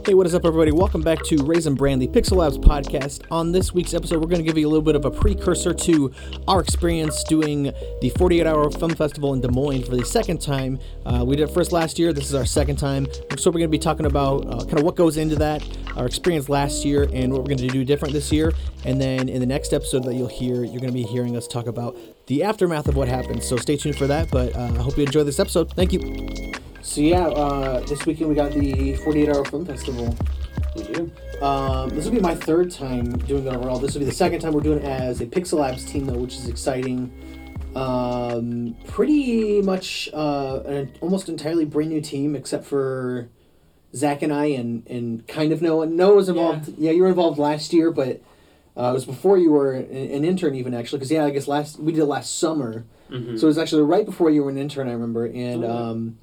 Hey, what is up, everybody? Welcome back to Raisin Brand, the Pixel Labs podcast. On this week's episode, we're going to give you a little bit of a precursor to our experience doing the 48-hour film festival in Des Moines for the second time. We did it first last year. This is our second time. So we're going to be talking about kind of what goes into that, our experience last year, and what we're going to do different this year. And then in the next episode that you'll hear, you're going to be hearing us talk about the aftermath of what happened. So stay tuned for that, but I hope you enjoy this episode. Thank you. So this weekend we got the 48-hour film festival. We do. This will be my third time doing it overall. This will be the second time we're doing it as a Pixel Labs team, though, which is exciting. Pretty much an almost entirely brand new team, except for Zach and I, and kind of Noah. Noah was involved. Yeah, you were involved last year, but it was before you were an intern, even actually. Because I guess we did it last summer, so it was actually right before you were an intern. I remember, and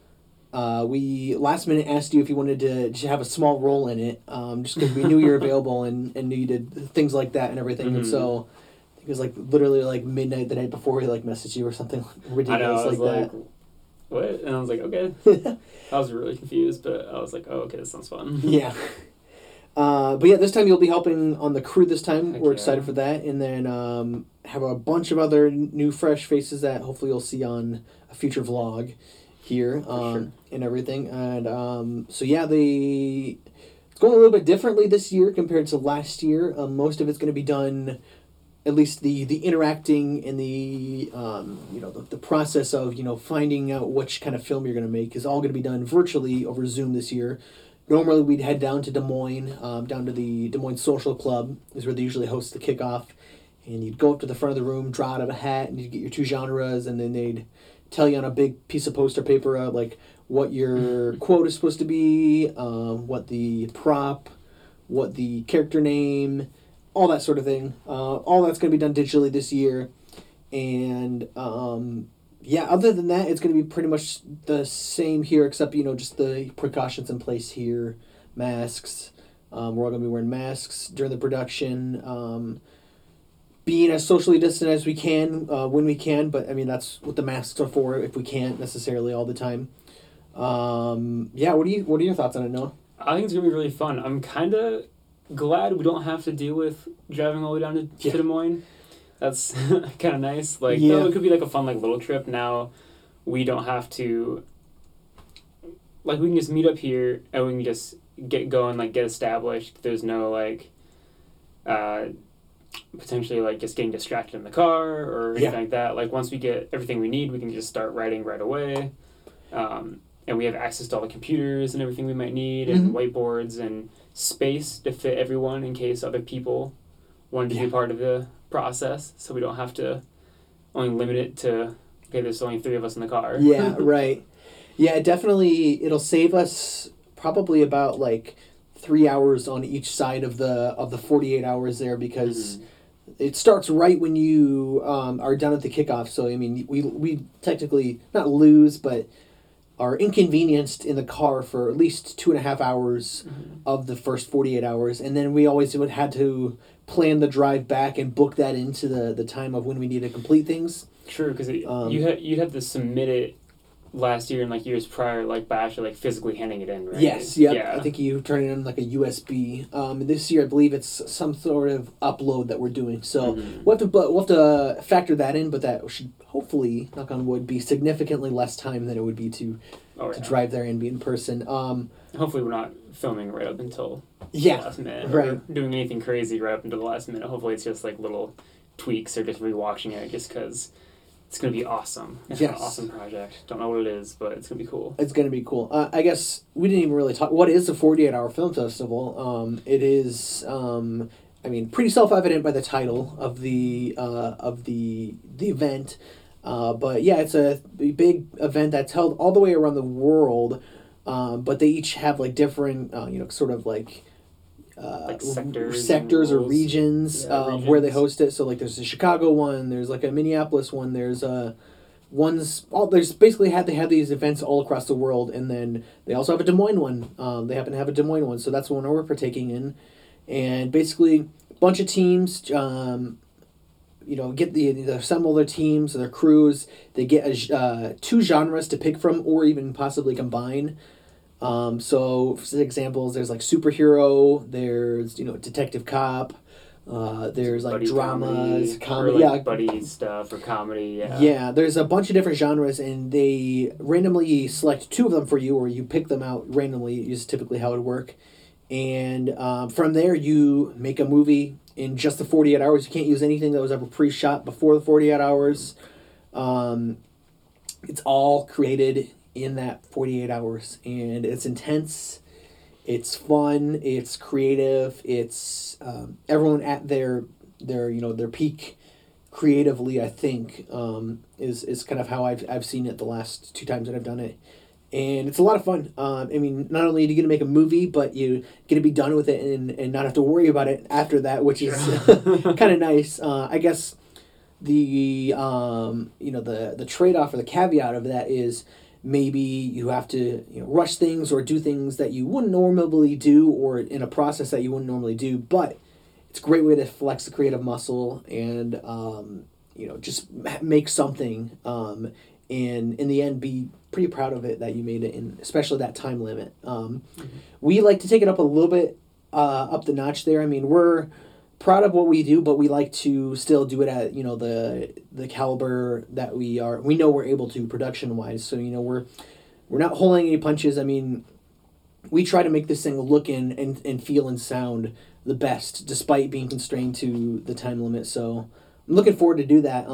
we last minute asked you if you wanted to have a small role in it, just because we knew you were available and knew you did things like that and everything. And so I think it was like literally like midnight the night before we like messaged you or something ridiculous like that. What? And I was like, okay. I was really confused, but I was like, oh, okay, this sounds fun. Yeah. But yeah, this time you'll be helping on the crew this time. Heck We're yeah. excited for that. And then have a bunch of other new fresh faces that hopefully you'll see on a future vlog here Sure. and everything. And so yeah, it's going a little bit differently this year compared to last year. Most of it's going to be done, at least the interacting and the the process of finding out which kind of film you're going to make is all going to be done virtually over Zoom this year. Normally we'd head down to Des Moines, down to the Des Moines Social Club, is where they usually host the kickoff, and you'd go up to the front of the room, draw out of a hat, and you'd get your two genres, and then they'd tell you on a big piece of poster paper like what your quote is supposed to be, what the prop, what the character name, all that sort of thing. All that's going to be done digitally this year. And other than that, it's going to be pretty much the same here, except just the precautions in place here. Masks. We're all going to be wearing masks during the production. Being as socially distant as we can when we can, but I mean that's what the masks are for if we can't necessarily all the time. What are your thoughts on it, Noah? I think it's gonna be really fun. I'm kind of glad we don't have to deal with driving all the way down to Des Moines. That's kind of nice. It could be like a fun little trip. Now we don't have to. We can just meet up here and we can just get going, get established. There's no potentially just getting distracted in the car or anything like that. Once we get everything we need, we can just start writing right away. And we have access to all the computers and everything we might need, and whiteboards and space to fit everyone in case other people wanted to be part of the process, so we don't have to only limit it to, okay, there's only 3 of us in the car. Yeah, right. Yeah, definitely it'll save us probably about 3 hours on each side of the 48 hours there, because it starts right when you are done at the kickoff. So I mean, we technically not lose, but are inconvenienced in the car for at least 2.5 hours of the first 48 hours, and then we always would have to plan the drive back and book that into the time of when we need to complete things. True, because you'd have to submit it last year and years prior, by actually physically handing it in, right? Yes, yep. Yeah. I think you turn it in a USB. This year I believe it's some sort of upload that we're doing. So we'll have to factor that in, but that should hopefully, knock on wood, be significantly less time than it would be to drive there and be in person. Hopefully we're not filming right up until the last minute, right? Or doing anything crazy right up until the last minute. Hopefully it's just little tweaks or just rewatching it just because it's going to be awesome. It's an awesome project. Don't know what it is, but it's going to be cool. It's going to be cool. I guess we didn't even really talk. What is the 48-hour film festival? It is, pretty self-evident by the title of the event. But yeah, it's a big event that's held all the way around the world. But they each have different, sectors or regions where they host it. So there's a Chicago one, there's a Minneapolis one, there's basically they have these events all across the world, and then they also have a Des Moines one. They happen to have a Des Moines one, so that's the one we're partaking in. And basically a bunch of teams they assemble their teams, their crews. They get 2 genres to pick from, or even possibly combine. So, for examples, there's like superhero, there's, detective cop, there's like Buddy dramas, comedy, yeah. Buddy stuff or comedy, yeah. Yeah, there's a bunch of different genres, and they randomly select two of them for you, or you pick them out randomly, is typically how it would work. And from there, you make a movie in just the 48 hours. You can't use anything that was ever pre-shot before the 48 hours. It's all created in that 48 hours, and it's intense, it's fun, it's creative, it's everyone at their peak creatively, I think, is kind of how I've seen it the last two times that I've done it. And it's a lot of fun. Not only do you get to make a movie, but you get to be done with it and not have to worry about it after that, which is kind of nice. I guess the the trade-off or the caveat of that is maybe you have to rush things or do things that you wouldn't normally do, or in a process that you wouldn't normally do, but it's a great way to flex the creative muscle and just make something, and in the end be pretty proud of it that you made it in, especially that time limit. We like to take it up a little bit up the notch there. I mean, we're proud of what we do, but we like to still do it at the caliber that we know we're able to production wise. So we're not holding any punches. I mean, we try to make this thing look and feel and sound the best despite being constrained to the time limit. So I'm looking forward to do that.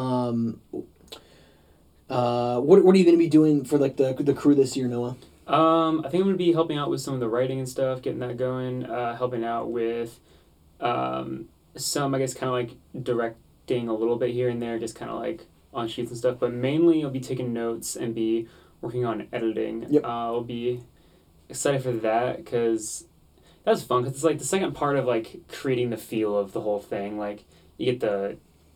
What are you going to be doing for like the crew this year, Noah? I think I'm going to be helping out with some of the writing and stuff, getting that going, helping out with some, I guess, kind of like directing a little bit here and there, just kind of like on sheets and stuff, but mainly I'll be taking notes and be working on editing. Yep. I'll be excited for that because that's fun, because it's like the second part of like creating the feel of the whole thing. Like you get the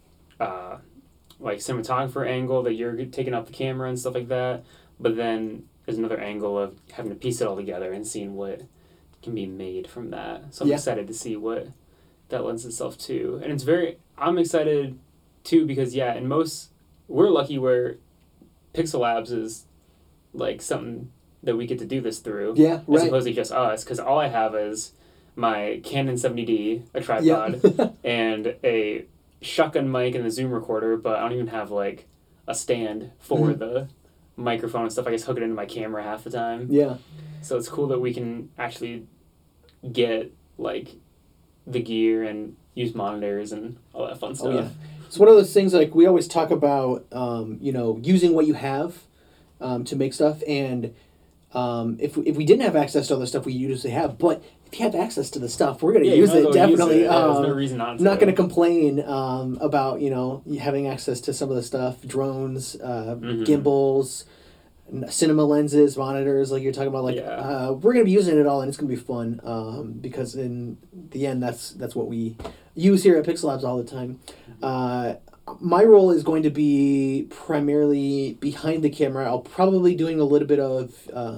like cinematographer angle that you're taking off the camera and stuff like that, but then there's another angle of having to piece it all together and seeing what can be made from that. So I'm excited to see what that lends itself to. And I'm excited too because we're lucky where Pixel Labs is like something that we get to do this through. Yeah, right. As opposed to just us, because all I have is my Canon 70D, a tripod, and a shotgun mic and a Zoom recorder, but I don't even have like a stand for the microphone and stuff. I just hook it into my camera half the time. Yeah. So it's cool that we can actually get like the gear and use monitors and all that fun stuff. Oh, yeah. It's one of those things like we always talk about, using what you have to make stuff. And if we didn't have access to all the stuff we usually have, but if you have access to the stuff, we're going to use it, definitely. Use it. There's no reason not to. Not going to complain about, having access to some of the stuff, drones, gimbals, cinema lenses, monitors, like you're talking about. Like we're going to be using it all, and it's going to be fun because in the end, that's what we use here at Pixel Labs all the time. My role is going to be primarily behind the camera. I'll probably doing a little bit of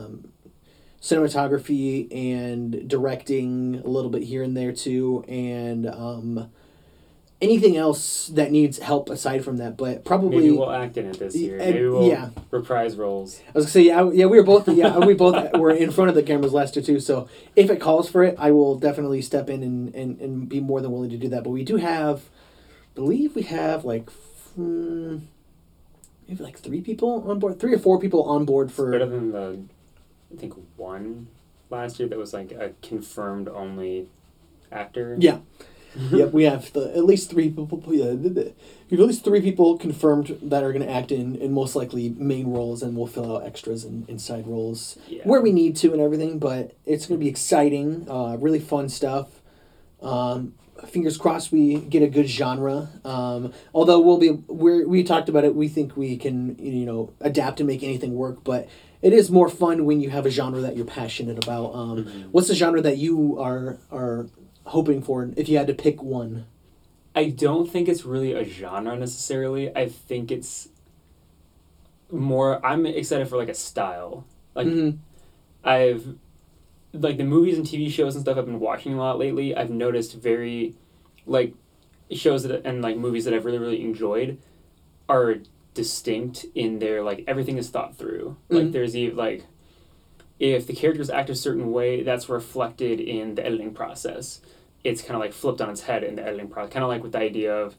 cinematography and directing a little bit here and there too, and anything else that needs help aside from that. But probably maybe we'll act in it this year. Maybe we'll reprise roles. I was gonna say we were both we both were in front of the cameras last year too. So if it calls for it, I will definitely step in and be more than willing to do that. But we do have. I believe we have like maybe like 3 people on board, 3 or 4 people on board for. It's better than I think one last year that was like a confirmed only actor. Yeah, yep. We have at least 3 people. Yeah, we have at least 3 people confirmed that are going to act in most likely main roles, and we'll fill out extras and side roles where we need to and everything. But it's going to be exciting, really fun stuff. Fingers crossed we get a good genre. Although we talked about it, we think we can adapt and make anything work. But it is more fun when you have a genre that you're passionate about. What's the genre that you are hoping for if you had to pick one? I don't think it's really a genre necessarily. I think it's more. I'm excited for like a style. Like like the movies and TV shows and stuff I've been watching a lot lately, I've noticed very, like, shows and like movies that I've really, really enjoyed are distinct in their, like, everything is thought through. Like, there's like if the characters act a certain way, that's reflected in the editing process. It's kind of like flipped on its head in the editing process. Kind of like with the idea of,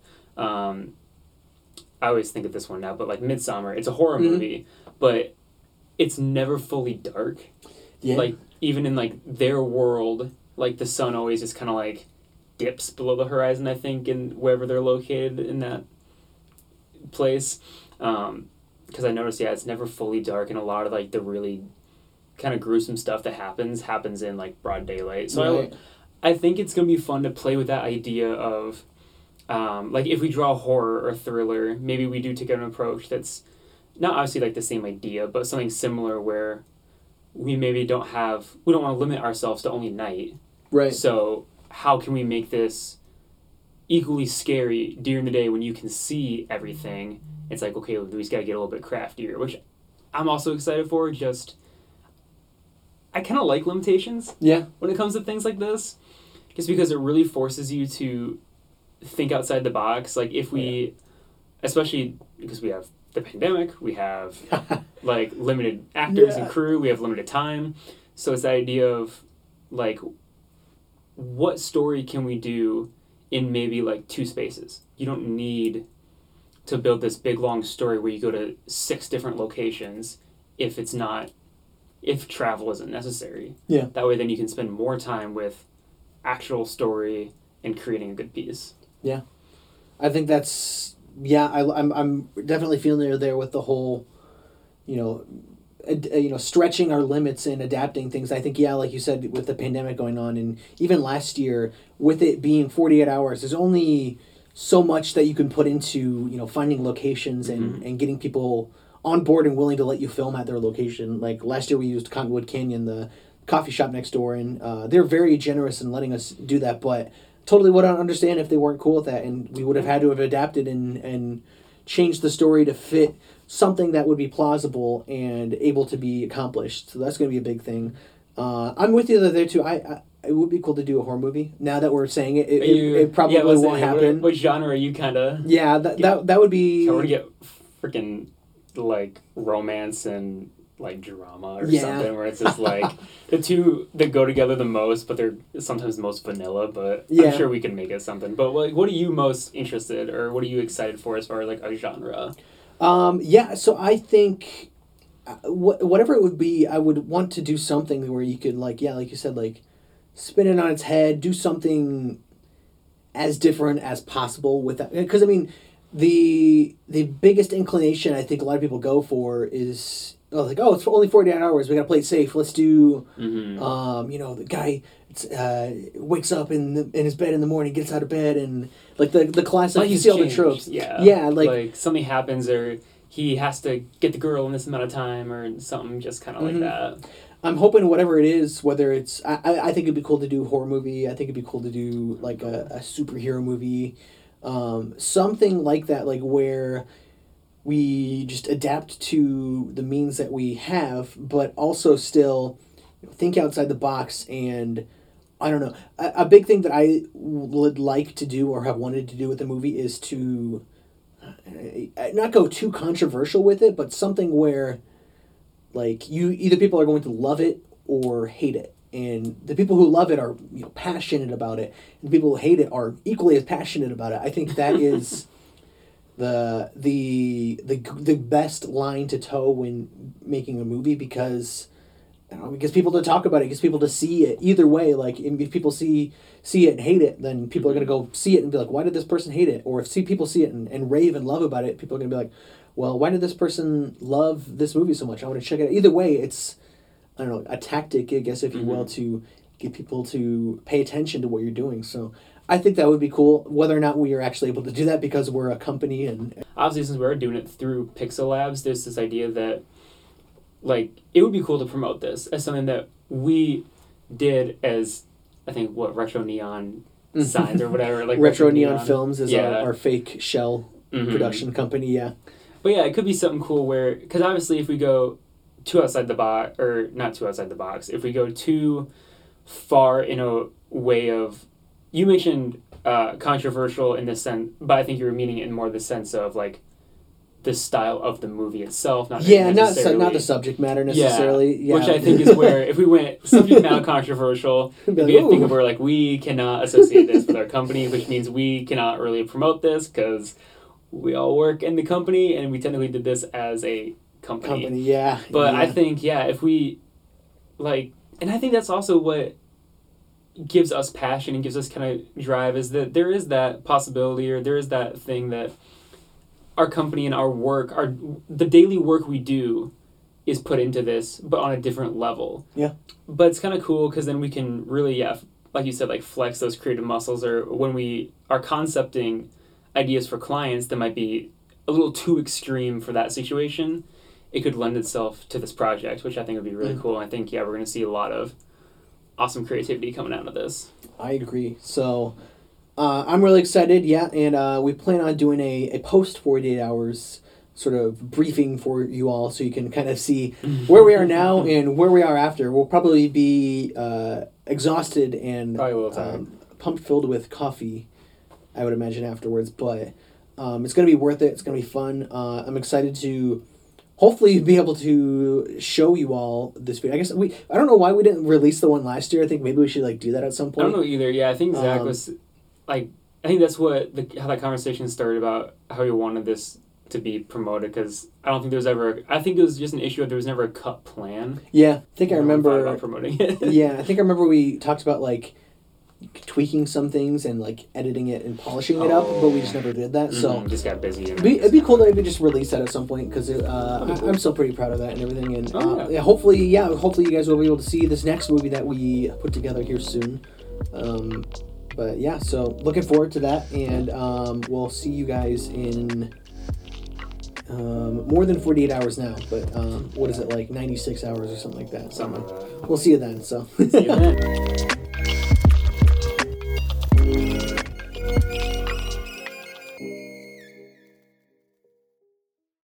I always think of this one now, but like Midsommar, it's a horror movie, but it's never fully dark. Yeah. Like, even in like their world, like the sun always just kind of like dips below the horizon, I think, in wherever they're located in that place. Because I noticed, it's never fully dark, and a lot of like the really kind of gruesome stuff that happens in like broad daylight. So right. I think it's gonna be fun to play with that idea of, like, if we draw horror or thriller, maybe we do take an approach that's not obviously like the same idea, but something similar where we maybe we don't want to limit ourselves to only night. Right. So how can we make this equally scary during the day when you can see everything? It's like, okay, we just got to get a little bit craftier, which I'm also excited for. Just, I kind of like limitations. Yeah. When it comes to things like this, just because it really forces you to think outside the box. Like, if we, especially because we have the pandemic, we have like limited actors and crew, we have limited time. So it's the idea of like, what story can we do in maybe like 2 spaces? You don't need to build this big long story where you go to 6 different locations if travel isn't necessary. Yeah. That way then you can spend more time with actual story and creating a good piece. Yeah. I think that's, I'm definitely feeling there with the whole, stretching our limits and adapting things. I think, like you said, with the pandemic going on, and even last year, with it being 48 hours, there's only so much that you can put into, finding locations and getting people on board and willing to let you film at their location. Like last year we used Cottonwood Canyon, the coffee shop next door, and they're very generous in letting us do that, but totally would not understand if they weren't cool with that, and we would have had to have adapted and changed the story to fit something that would be plausible and able to be accomplished. So that's going to be a big thing. I'm with you there too. It would be cool to do a horror movie. Now that we're saying it, it probably won't happen. What genre are you kind of? Yeah, that would be. So we're gonna get freaking like romance and like drama or something where it's just like the two that go together the most, but they're sometimes the most vanilla. But I'm sure we can make it something. But what are you most interested, or what are you excited for as far as like a genre? So I think whatever it would be, I would want to do something where you could like you said, like spin it on its head, do something as different as possible with that. Because I mean, the biggest inclination I think a lot of people go for is it's only 48 hours. We gotta play it safe. Let's do, the guy wakes up in his bed in the morning, gets out of bed, and like the classic. You see all the tropes. Yeah, like something happens, or he has to get the girl in this amount of time, or something just kind of like that. I'm hoping whatever it is, whether it's I think it'd be cool to do a horror movie. I think it'd be cool to do like a superhero movie, something like that, like where we just adapt to the means that we have, but also still think outside the box. And I don't know, a big thing that I would like to do or have wanted to do with the movie is to not go too controversial with it, but something where like either people are going to love it or hate it. And the people who love it are passionate about it, and the people who hate it are equally as passionate about it. I think that is the best line to toe when making a movie, because it gets people to talk about it, it gets people to see it either way. Like if people see it and hate it, then people are going to go see it and be like, why did this person hate it? Or if people see it and rave and love about it, people are going to be like, well, why did this person love this movie so much? I want to check it out. Either way, it's, I don't know, a tactic, I guess, if you will, to get people to pay attention to what you're doing. So I think that would be cool. Whether or not we are actually able to do that because we're a company, and obviously since we're doing it through Pixel Labs, there's this idea that like it would be cool to promote this as something that we did as, I think, retro neon signs or whatever, like retro neon films is our fake shell production company. But it could be something cool where, because obviously if we go too outside the box, or not too outside the box, if we go too far in a way of, you mentioned controversial in this sense, but I think you were meaning it in more the sense of like the style of the movie itself, not not the subject matter necessarily. Yeah. Which I think is where, if we went subject matter controversial, we have to think of where, like, we cannot associate this with our company, which means we cannot really promote this because we all work in the company and we technically did this as a company. Yeah. But I think, if we, like, and I think that's also what gives us passion and gives us kind of drive, is that there is that possibility, or there is that thing that our company and our work, the daily work we do is put into this, but on a different level. Yeah. But it's kind of cool because then we can really, like you said, like flex those creative muscles, or when we are concepting ideas for clients that might be a little too extreme for that situation, it could lend itself to this project, which I think would be really cool. And I think, we're going to see a lot of awesome creativity coming out of this. I agree. So I'm really excited, and we plan on doing a post 48 hours sort of briefing for you all, so you can kind of see where we are now and where we are after. We'll probably be exhausted and pumped filled with coffee, I would imagine, afterwards, but it's going to be worth it. It's going to be fun. I'm excited to hopefully be able to show you all this video. I guess I don't know why we didn't release the one last year. I think maybe we should do that at some point. I don't know either. Yeah, I think Zach was I think that's how that conversation started about how he wanted this to be promoted, because I don't think there was ever. I think it was just an issue of there was never a cut plan. Yeah, I think I remember about promoting it. Yeah, I think I remember we talked about tweaking some things and editing it and polishing it up, but we just never did that. So just got busy. It'd be cool to maybe just release that at some point, because I'm still pretty proud of that and everything. And hopefully you guys will be able to see this next movie that we put together here soon. But yeah, so looking forward to that, and we'll see you guys in more than 48 hours now. But what is it, 96 hours or something like that? Something like that. We'll see you then. So. See you then.